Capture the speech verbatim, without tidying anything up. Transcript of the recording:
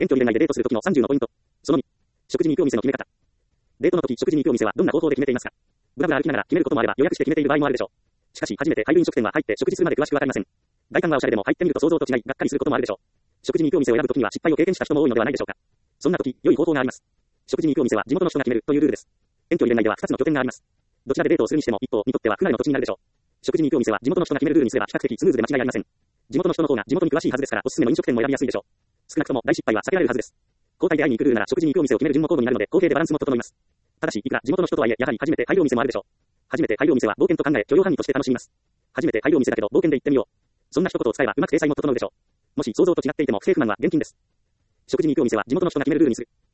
遠距離恋愛でデートするときのさんじゅうのポイント。そのに、食事に行くお店の決め方。デートの時、食事に行くお店はどんな方法で決めていますか？ブラブラ歩きながら決めることもあれば予約して決めている場合もあるでしょう。しかし、初めて入る飲食店は入って食事するまで詳しくわかりません。外観はおしゃれでも入ってみると想像と違い、がっかりすることもあるでしょう。食事に行くお店を選ぶときには失敗を経験した人も多いのではないでしょうか。そんな時、良い方法があります。食事に行くお店は地元の人が決めるというルールです。遠距離恋愛ではふたつの拠点があります。どちらでデートをするにしても一方にとっては不慣れの土地になるでしょう。食事に行くお店は地元の人が決めるルールにすれば比較的スムーズで間違いありません。地元の人の方が地元に詳しいはずですからおすすめの飲食店も選びやすいでしょう。少なくとも大失敗は避けられるはずです。交代で会いに行くルールなら食事に行くお店を決める順も交互になるので公平でバランスも整います。ただし、いくら地元の人とはいえ、やはり初めて入るお店もあるでしょう。初めて入るお店は冒険と考え、許容範囲として楽しみます。初めて入るお店だけど冒険で行ってみよう。そんな一言を使えばうまく体裁も整うでしょう。もし想像と違っていても不正不満は厳禁です。食事に行くお店は地元の人が決めるルールにする。